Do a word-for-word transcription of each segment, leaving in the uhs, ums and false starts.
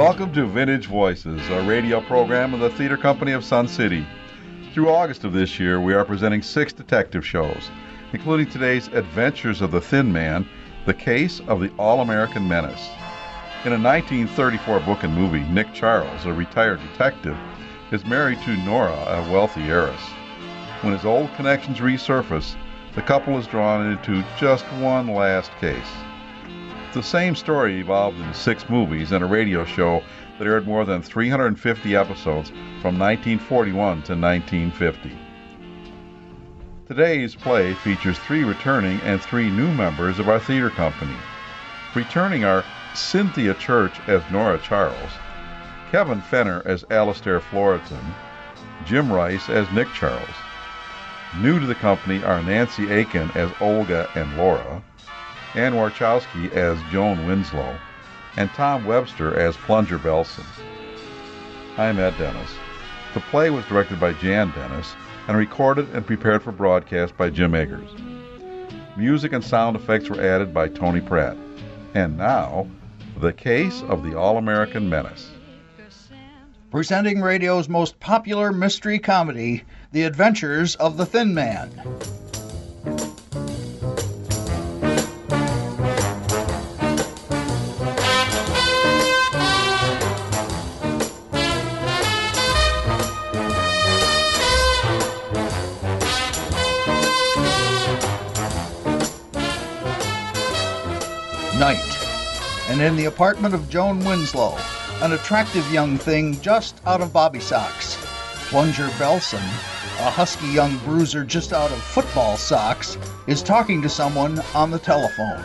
Welcome to Vintage Voices, a radio program of the Theater Company of Sun City. Through August of this year, we are presenting six detective shows, including today's Adventures of the Thin Man, The Case of the All-American Menace. In a nineteen thirty-four book and movie, Nick Charles, a retired detective, is married to Nora, a wealthy heiress. When his old connections resurface, the couple is drawn into just one last case. The same story evolved into six movies and a radio show that aired more than three hundred fifty episodes from nineteen forty-one to nineteen fifty. Today's play features three returning and three new members of our theater company. Returning are Cynthia Church as Nora Charles, Kevin Fenner as Alistair Floriton, Jim Rice as Nick Charles. New to the company are Nancy Aiken as Olga and Laura, Ann Warchowski as Joan Winslow, and Tom Webster as Plunger Belson. I'm Ed Dennis. The play was directed by Jan Dennis and recorded and prepared for broadcast by Jim Eggers. Music and sound effects were added by Tony Pratt. And now, The Case of the All-American Menace. Presenting radio's most popular mystery comedy, The Adventures of the Thin Man. Night, and in the apartment of Joan Winslow, an attractive young thing just out of bobby socks. Plunger Belson, a husky young bruiser just out of football socks, is talking to someone on the telephone.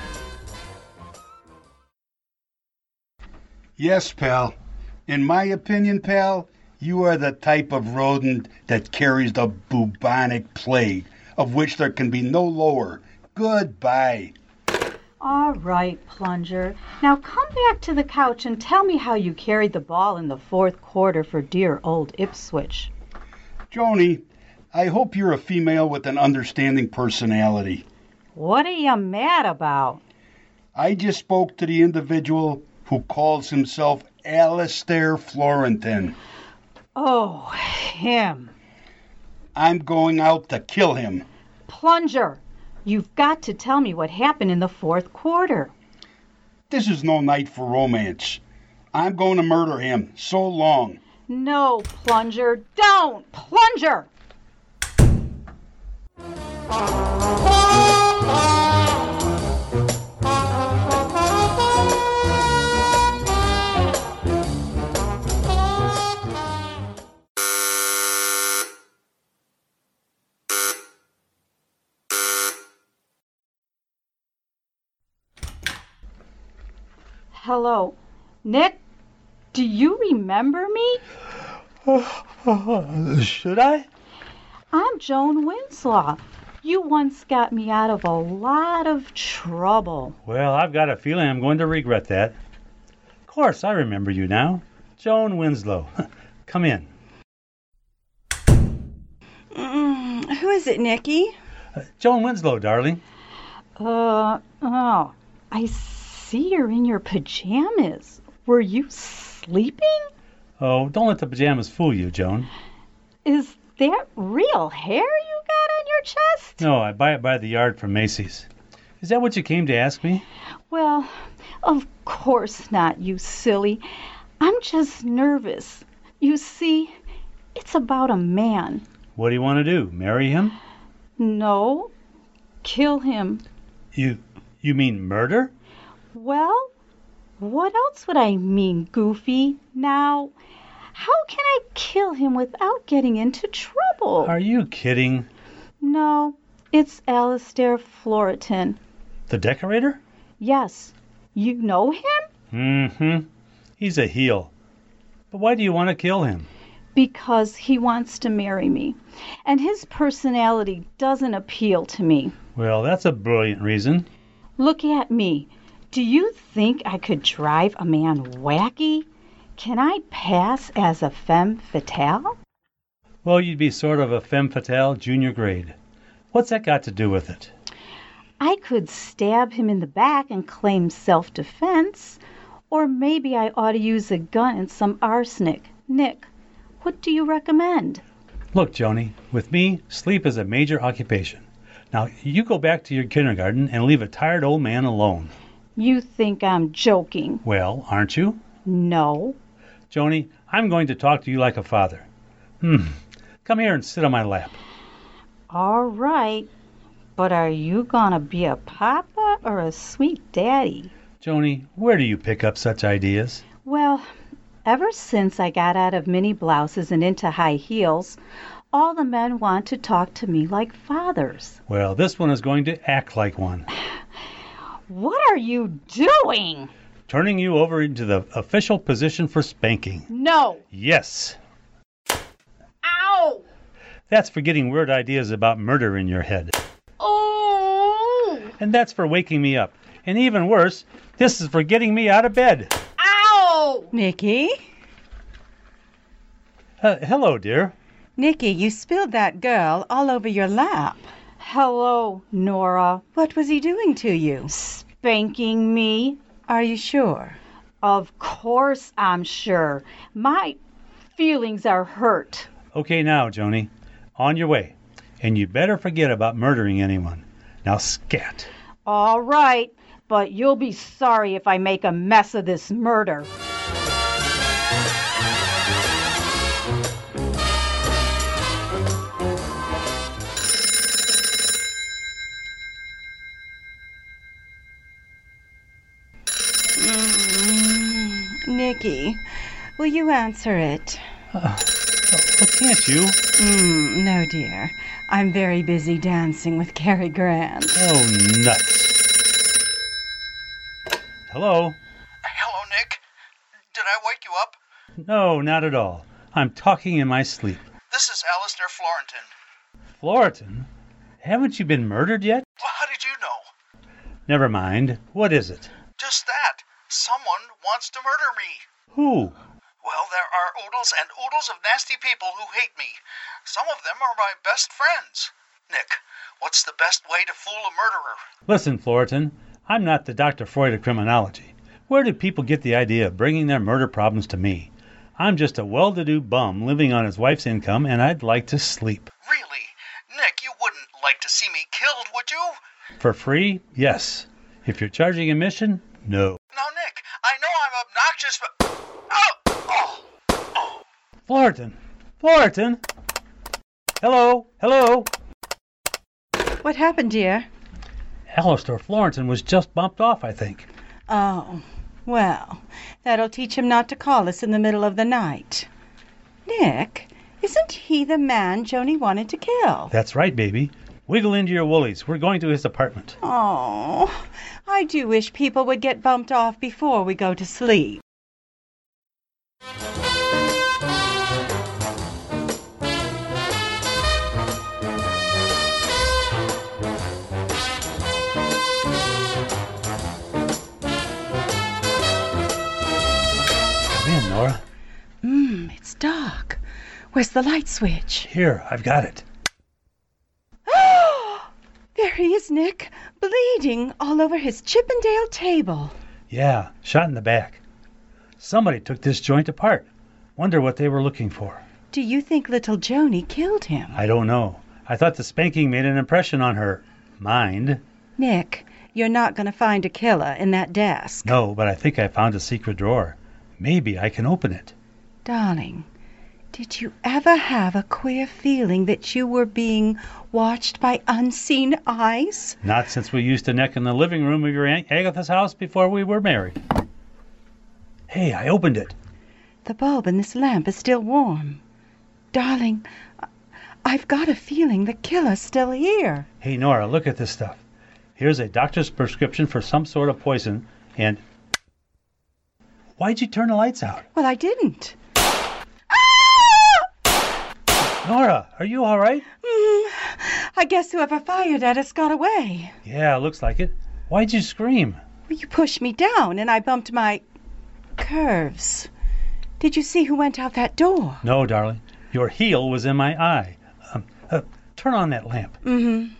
Yes, pal. In my opinion, pal, you are the type of rodent that carries the bubonic plague, of which there can be no lower. Goodbye. All right, Plunger. Now come back to the couch and tell me how you carried the ball in the fourth quarter for dear old Ipswich. Joni, I hope you're a female with an understanding personality. What are you mad about? I just spoke to the individual who calls himself Alistair Floriton. Oh, him. I'm going out to kill him. Plunger, you've got to tell me what happened in the fourth quarter. This is no night for romance. I'm going to murder him. So long. No, Plunger, don't! Plunger! Hello. Nick, do you remember me? Should I? I'm Joan Winslow. You once got me out of a lot of trouble. Well, I've got a feeling I'm going to regret that. Of course, I remember you now. Joan Winslow. Come in. Mm, who is it, Nicky? Uh, Joan Winslow, darling. Uh, oh, I see you're in your pajamas. Were you sleeping? Oh, don't let the pajamas fool you, Joan. Is that real hair you got on your chest? No, I buy it by the yard from Macy's. Is that what you came to ask me? Well, of course not, you silly. I'm just nervous. You see, it's about a man. What do you want to do? Marry him? No, kill him. You, you mean murder? Well, what else would I mean, Goofy? Now, how can I kill him without getting into trouble? Are you kidding? No, it's Alistair Floriton. The decorator? Yes. You know him? Mm-hmm. He's a heel. But why do you want to kill him? Because he wants to marry me. And his personality doesn't appeal to me. Well, that's a brilliant reason. Look at me. Do you think I could drive a man wacky? Can I pass as a femme fatale? Well, you'd be sort of a femme fatale junior grade. What's that got to do with it? I could stab him in the back and claim self-defense, Or maybe I ought to use a gun and some arsenic. Nick, what do you recommend? Look, Joni, with me, sleep is a major occupation. Now, you go back to your kindergarten and leave a tired old man alone. You think I'm joking. Well, aren't you? No. Joni, I'm going to talk to you like a father. Hmm. Come here and sit on my lap. All right. But are you gonna be a papa or a sweet daddy? Joni, where do you pick up such ideas? Well, ever since I got out of mini blouses and into high heels, all the men want to talk to me like fathers. Well, this one is going to act like one. What are you doing? Turning you over into the official position for spanking. No. Yes. Ow! That's for getting weird ideas about murder in your head. Oh! And that's for waking me up. And even worse, this is for getting me out of bed. Ow! Nicky? Uh, hello, dear. Nicky, you spilled that girl all over your lap. Hello, Nora. What was he doing to you? Spanking me? Are you sure? Of course I'm sure. My feelings are hurt. Okay now, Joni. On your way. And you better forget about murdering anyone. Now scat. All right, but you'll be sorry if I make a mess of this murder. Mm, Nicky, will you answer it? Uh, oh, can't you? Mm, no, dear. I'm very busy dancing with Cary Grant. Oh, nuts. Hello? Hello, Nick. Did I wake you up? No, not at all. I'm talking in my sleep. This is Alistair Florentin. Florentin? Haven't you been murdered yet? Well, how did you know? Never mind. What is it? Just that. Someone wants to murder me. Who? Well, there are oodles and oodles of nasty people who hate me. Some of them are my best friends. Nick, what's the best way to fool a murderer? Listen, Florentin, I'm not the Doctor Freud of criminology. Where do people get the idea of bringing their murder problems to me? I'm just a well-to-do bum living on his wife's income, and I'd like to sleep. Really? Nick, you wouldn't like to see me killed, would you? For free? Yes. If you're charging admission? No. Now, Nick, I know I'm obnoxious, but... Oh! Oh! Oh! Florentin! Florentin! Hello? Hello? What happened, dear? Alistair Florentin was just bumped off, I think. Oh, well, that'll teach him not to call us in the middle of the night. Nick, isn't he the man Joni wanted to kill? That's right, baby. Wiggle into your woolies. We're going to his apartment. Oh, I do wish people would get bumped off before we go to sleep. Come in, Nora. Mmm, it's dark. Where's the light switch? Here, I've got it. There he is, Nick, bleeding all over his Chippendale table. Yeah, shot in the back. Somebody took this joint apart. Wonder what they were looking for. Do you think little Joni killed him? I don't know. I thought the spanking made an impression on her mind. Nick, you're not going to find a killer in that desk. No, but I think I found a secret drawer. Maybe I can open it. Darling, did you ever have a queer feeling that you were being watched by unseen eyes? Not since we used to neck in the living room of your Aunt Agatha's house before we were married. Hey, I opened it. The bulb in this lamp is still warm. Darling, I've got a feeling the killer's still here. Hey, Nora, look at this stuff. Here's a doctor's prescription for some sort of poison, and... Why'd you turn the lights out? Well, I didn't. Nora, are you all right? Mm, I guess whoever fired at us got away. Yeah, looks like it. Why'd you scream? Well, you pushed me down and I bumped my curves. Did you see who went out that door? No, darling. Your heel was in my eye. Um, uh, turn on that lamp. Mm-hmm.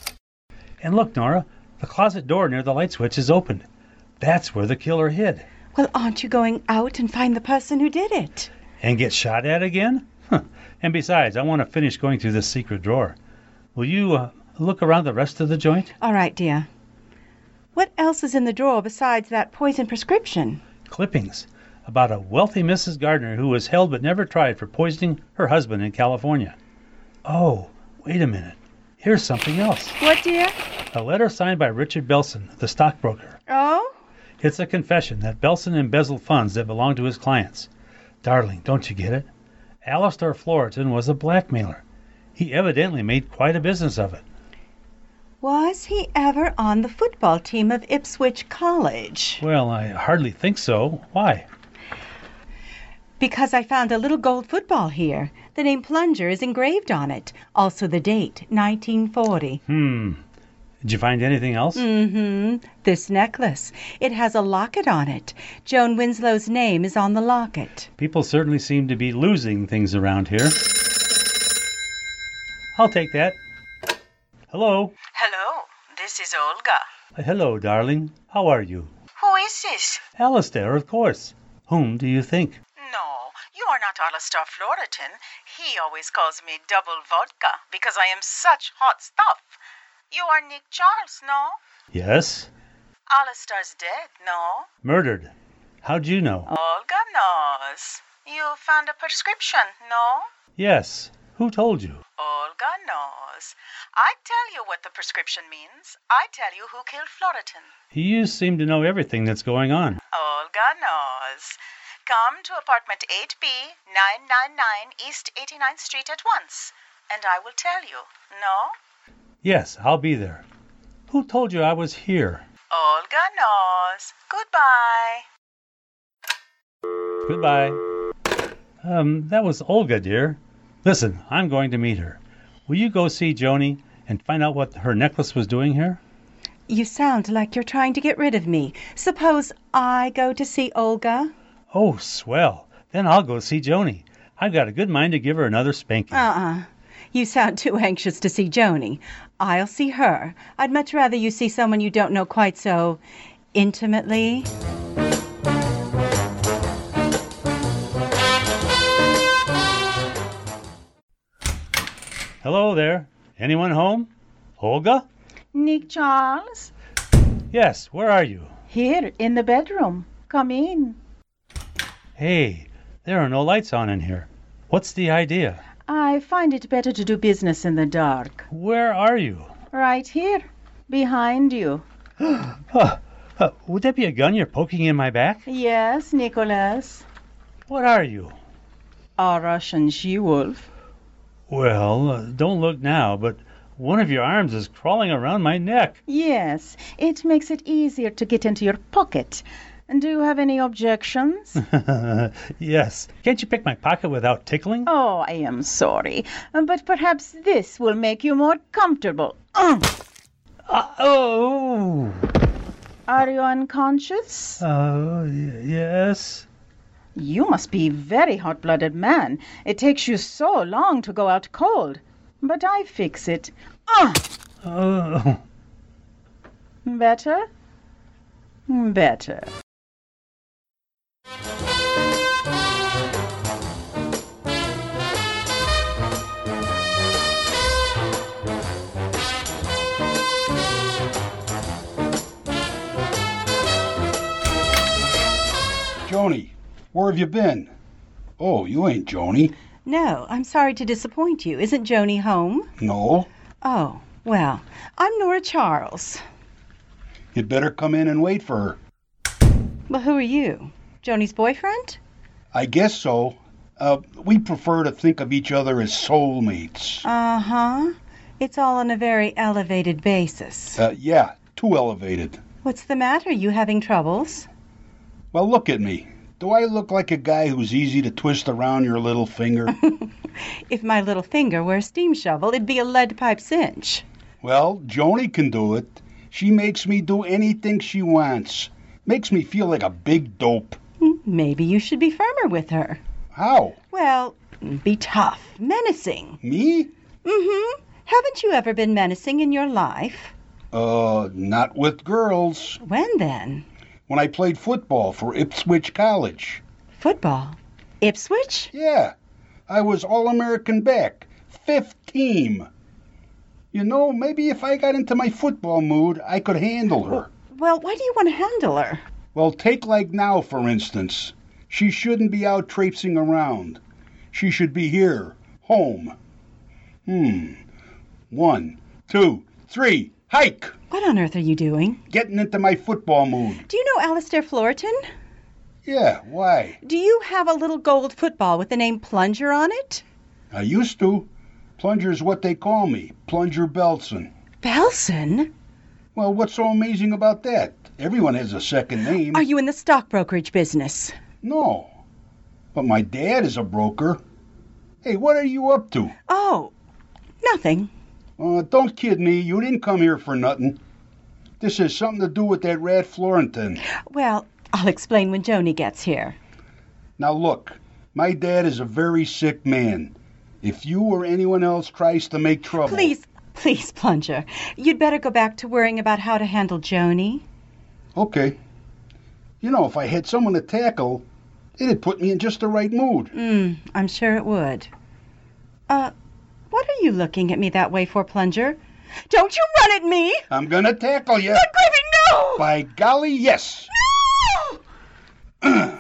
And look, Nora, the closet door near the light switch is opened. That's where the killer hid. Well, aren't you going out and find the person who did it? And get shot at again? Huh. And besides, I want to finish going through this secret drawer. Will you uh, look around the rest of the joint? All right, dear. What else is in the drawer besides that poison prescription? Clippings about a wealthy Missus Gardner who was held but never tried for poisoning her husband in California. Oh, wait a minute. Here's something else. What, dear? A letter signed by Richard Belson, the stockbroker. Oh? It's a confession that Belson embezzled funds that belonged to his clients. Darling, don't you get it? Alistair Floriton was a blackmailer. He evidently made quite a business of it. Was he ever on the football team of Ipswich College? Well, I hardly think so. Why? Because I found a little gold football here. The name Plunger is engraved on it. Also the date, nineteen forty. Hmm. Did you find anything else? Mm-hmm. This necklace. It has a locket on it. Joan Winslow's name is on the locket. People certainly seem to be losing things around here. I'll take that. Hello. Hello, this is Olga. Uh, Hello, darling. How are you? Who is this? Alistair, of course. Whom do you think? No, you are not Alistair Floriton. He always calls me double vodka because I am such hot stuff. You are Nick Charles, no? Yes. Alistair's dead, no? Murdered. How'd you know? Olga knows. You found a prescription, no? Yes. Who told you? Olga knows. I tell you what the prescription means. I tell you who killed Floriton. You seem to know everything that's going on. Olga knows. Come to apartment eight B, nine ninety-nine East eighty-ninth Street at once, and I will tell you, no? Yes, I'll be there. Who told you I was here? Olga knows. Goodbye. Goodbye. Um, that was Olga, dear. Listen, I'm going to meet her. Will you go see Joni and find out what her necklace was doing here? You sound like you're trying to get rid of me. Suppose I go to see Olga? Oh, swell. Then I'll go see Joni. I've got a good mind to give her another spanking. Uh-uh. You sound too anxious to see Joni. I'll see her. I'd much rather you see someone you don't know quite so intimately. Hello there. Anyone home? Olga? Nick Charles? Yes, where are you? Here, in the bedroom. Come in. Hey, there are no lights on in here. What's the idea? I find it better to do business in the dark. Where are you? Right here, behind you. Huh. Uh, would that be a gun you're poking in my back? Yes, Nicholas. What are you? A Russian she-wolf. Well, uh, don't look now, but one of your arms is crawling around my neck. Yes, it makes it easier to get into your pocket. Do you have any objections? Yes. Can't you pick my pocket without tickling? Oh, I am sorry, but perhaps this will make you more comfortable. Uh. Uh, oh. Are you unconscious? Uh, y- yes. You must be a very hot-blooded man. It takes you so long to go out cold. But I fix it. Ah! Oh. Better? Better. Joni, where have you been? Oh, you ain't Joni. No, I'm sorry to disappoint you. Isn't Joni home? No. Oh, well, I'm Nora Charles. You'd better come in and wait for her. Well, who are you? Joni's boyfriend? I guess so. Uh, we prefer to think of each other as soulmates. Uh-huh. It's all on a very elevated basis. Uh, yeah, too elevated. What's the matter? You having troubles? Well, look at me. Do I look like a guy who's easy to twist around your little finger? If my little finger were a steam shovel, it'd be a lead pipe cinch. Well, Joni can do it. She makes me do anything she wants. Makes me feel like a big dope. Maybe you should be firmer with her. How? Well, be tough, menacing. Me? Mm-hmm. Haven't you ever been menacing in your life? Uh, not with girls. When then? when I played football for Ipswich College. Football? Ipswich? Yeah, I was All-American back, fifth team. You know, maybe if I got into my football mood, I could handle her. Well, why do you want to handle her? Well, take like now, for instance. She shouldn't be out traipsing around. She should be here, home. Hmm. One, two, three, hike! What on earth are you doing? Getting into my football mood. Do you know Alistair Floraton? Yeah, why? Do you have a little gold football with the name Plunger on it? I used to. Plunger's what they call me, Plunger Belson. Belson? Well, what's so amazing about that? Everyone has a second name. Are you in the stock brokerage business? No. But my dad is a broker. Hey, what are you up to? Oh, nothing. Uh, don't kid me. You didn't come here for nothing. This has something to do with that rat Florentin. Well, I'll explain when Joni gets here. Now look, my dad is a very sick man. If you or anyone else tries to make trouble... Please, please, Plunger. You'd better go back to worrying about how to handle Joni. Okay. You know, if I had someone to tackle, it'd put me in just the right mood. Mm, I'm sure it would. Uh, what are you looking at me that way for, Plunger? Don't you run at me! I'm gonna tackle you. Good gravy, no! By golly, yes! No!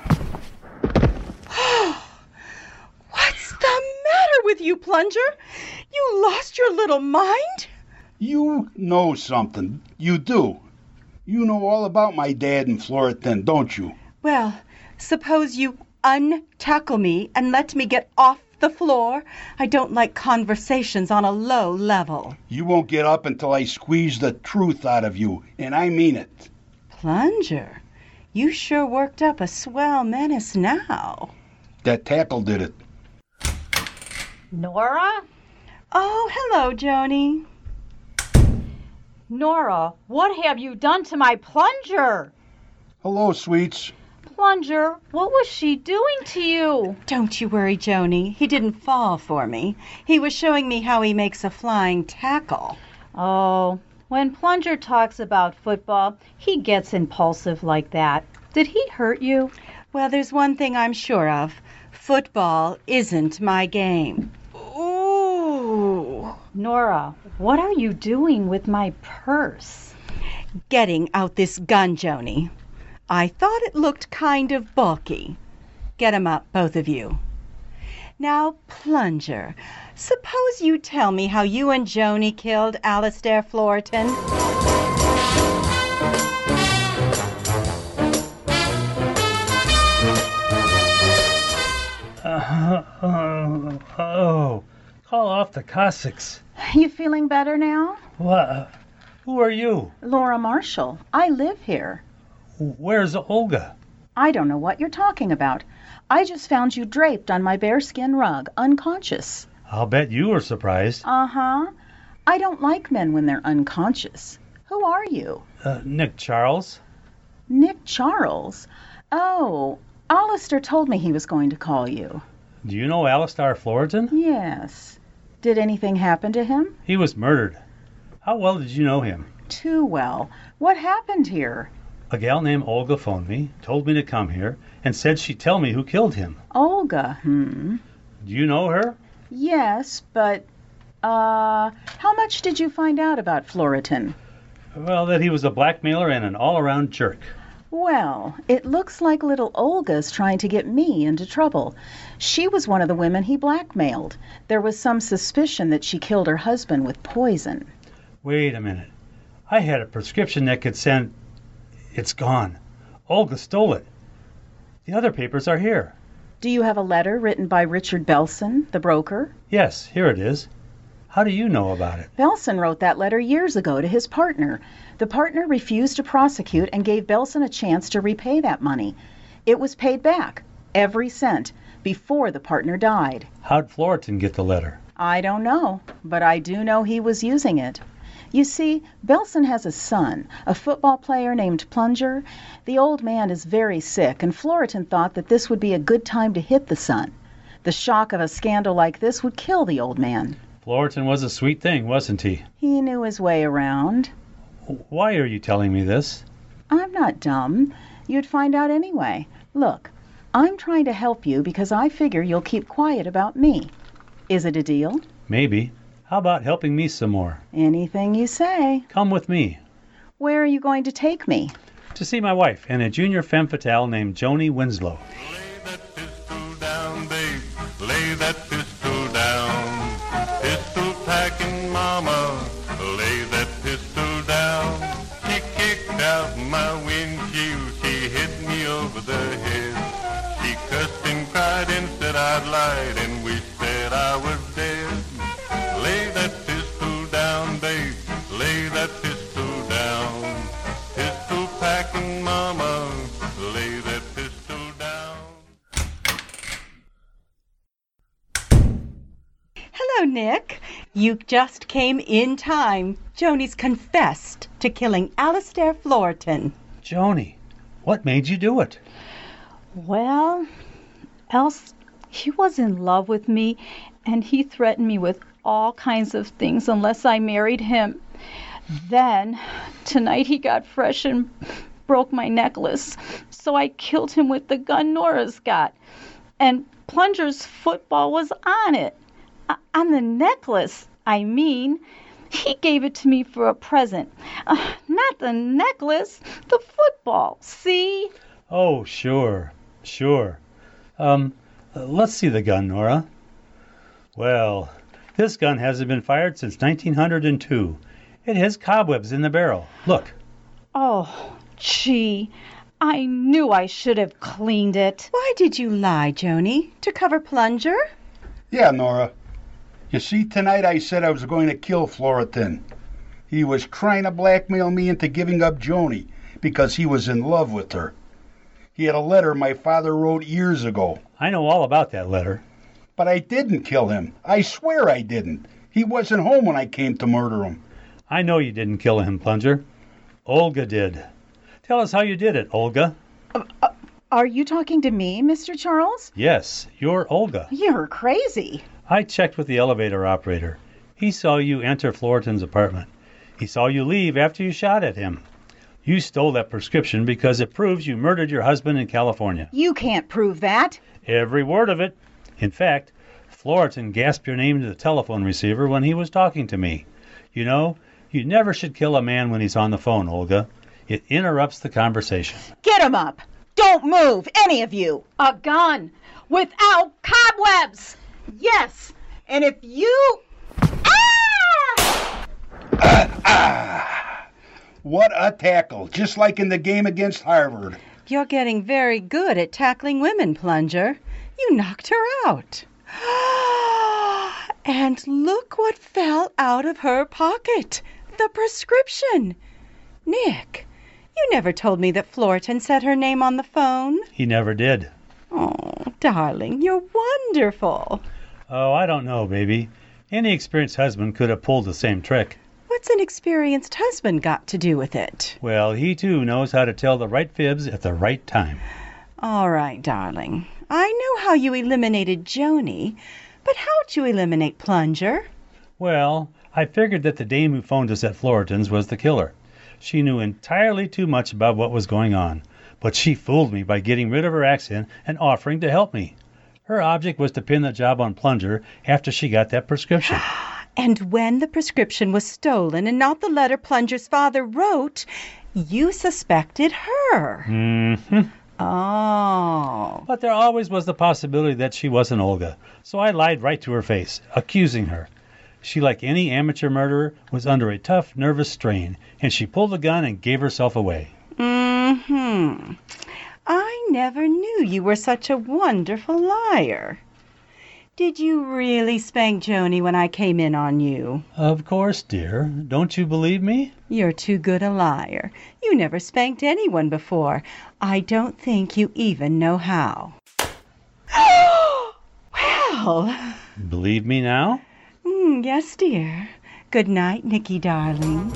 What's the matter with you, Plunger? You lost your little mind? You know something. You do. You know all about my dad and Florentin, don't you? Well, suppose you untackle me and let me get off the floor. I don't like conversations on a low level. You won't get up until I squeeze the truth out of you, and I mean it. Plunger, you sure worked up a swell menace now. That tackle did it. Nora? Oh, hello, Joni. Nora, what have you done to my Plunger? Hello, sweets. Plunger, what was she doing to you? Don't you worry, Joni. He didn't fall for me. He was showing me how he makes a flying tackle. Oh, when Plunger talks about football, he gets impulsive like that. Did he hurt you? Well, there's one thing I'm sure of. Football isn't my game. Ooh. Nora, what are you doing with my purse? Getting out this gun, Joni. I thought it looked kind of bulky. Get 'em up, both of you. Now, Plunger, suppose you tell me how you and Joni killed Alistair Floraton. Uh, uh, oh, call off the Cossacks. You feeling better now? What? Who are you? Laura Marshall. I live here. Where's Olga? I don't know what you're talking about. I just found you draped on my bearskin rug, unconscious. I'll bet you were surprised. Uh-huh. I don't like men when they're unconscious. Who are you? Uh, Nick Charles. Nick Charles? Oh, Alistair told me he was going to call you. Do you know Alistair Floraton? Yes. Did anything happen to him? He was murdered. How well did you know him? Too well. What happened here? A gal named Olga phoned me, told me to come here, and said she'd tell me who killed him. Olga, hmm. Do you know her? Yes, but, uh, how much did you find out about Floraton? Well, that he was a blackmailer and an all-around jerk. Well, it looks like little Olga's trying to get me into trouble. She was one of the women he blackmailed. There was some suspicion that she killed her husband with poison. Wait a minute. I had a prescription that could send... It's gone. Olga stole it. The other papers are here. Do you have a letter written by Richard Belson, the broker? Yes, here it is. How do you know about it? Belson wrote that letter years ago to his partner. The partner refused to prosecute and gave Belson a chance to repay that money. It was paid back, every cent, before the partner died. How'd Floraton get the letter? I don't know, but I do know he was using it. You see, Belson has a son, a football player named Plunger. The old man is very sick, and Floraton thought that this would be a good time to hit the son. The shock of a scandal like this would kill the old man. Floraton was a sweet thing, wasn't he? He knew his way around. Why are you telling me this? I'm not dumb. You'd find out anyway. Look, I'm trying to help you because I figure you'll keep quiet about me. Is it a deal? Maybe. How about helping me some more? Anything you say. Come with me. Where are you going to take me? To see my wife and a junior femme fatale named Joni Winslow. Lay that pistol down, babe. Lay that pistol down. Pistol packing mama. Lay that pistol down. She kicked out my windshield. She hit me over the head. She cussed and cried and said I'd lied and wished that I was dead. Lay that pistol down, babe. Lay that pistol down. Pistol packing mama. Lay that pistol down. Hello, Nick. You just came in time. Joni's confessed to killing Alistair Floreton. Joni, what made you do it? Well, else he was in love with me, and he threatened me with all kinds of things unless I married him. Then, tonight he got fresh and broke my necklace, so I killed him with the gun Nora's got. And Plunger's football was on it. Uh, on the necklace, I mean. He gave it to me for a present. Uh, not the necklace, the football, see? Oh, sure, sure. Um, uh, let's see the gun, Nora. Well, this gun hasn't been fired since nineteen oh two. It has cobwebs in the barrel. Look. Oh, gee, I knew I should have cleaned it. Why did you lie, Joni? To cover Plunger? Yeah, Nora. You see, tonight I said I was going to kill Floreton. He was trying to blackmail me into giving up Joni because he was in love with her. He had a letter my father wrote years ago. I know all about that letter. But I didn't kill him. I swear I didn't. He wasn't home when I came to murder him. I know you didn't kill him, Plunger. Olga did. Tell us how you did it, Olga. Uh, uh, are you talking to me, Mister Charles? Yes, you're Olga. You're crazy. I checked with the elevator operator. He saw you enter Floreton's apartment. He saw you leave after you shot at him. You stole that prescription because it proves you murdered your husband in California. You can't prove that. Every word of it. In fact, Floreton gasped your name to the telephone receiver when he was talking to me. You know, you never should kill a man when he's on the phone, Olga. It interrupts the conversation. Get him up. Don't move, any of you. A gun without cobwebs. Yes, and if you... Ah! Ah, ah. What a tackle, just like in the game against Harvard. You're getting very good at tackling women, Plunger. You knocked her out. And look what fell out of her pocket. The prescription. Nick, you never told me that Floreton said her name on the phone. He never did. Oh, darling, you're wonderful. Oh, I don't know, baby. Any experienced husband could have pulled the same trick. What's an experienced husband got to do with it? Well, he too knows how to tell the right fibs at the right time. All right, darling. I know how you eliminated Joni, but how'd you eliminate Plunger? Well, I figured that the dame who phoned us at Floreton's was the killer. She knew entirely too much about what was going on, but she fooled me by getting rid of her accent and offering to help me. Her object was to pin the job on Plunger after she got that prescription. And when the prescription was stolen and not the letter Plunger's father wrote, you suspected her. Mm-hmm. Oh. But there always was the possibility that she wasn't Olga, so I lied right to her face, accusing her. She, like any amateur murderer, was under a tough, nervous strain, and she pulled the gun and gave herself away. Mm-hmm. I never knew you were such a wonderful liar. Did you really spank Joni when I came in on you? Of course, dear. Don't you believe me? You're too good a liar. You never spanked anyone before. I don't think you even know how. Well. Believe me now? Mm, yes, dear. Good night, Nicky, darling.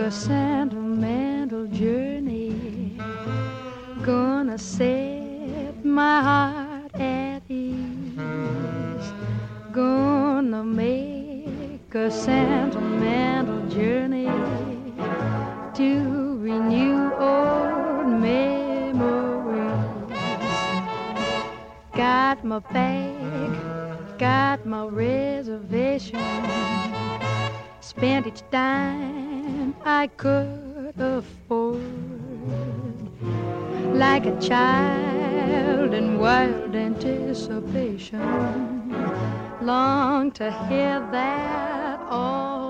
a sentimental journey. Gonna set my heart at ease. Gonna make a sentimental journey to renew old memories. Got my bag, got my reservation. Spent each dime I could afford. Like a child in wild anticipation, long to hear that all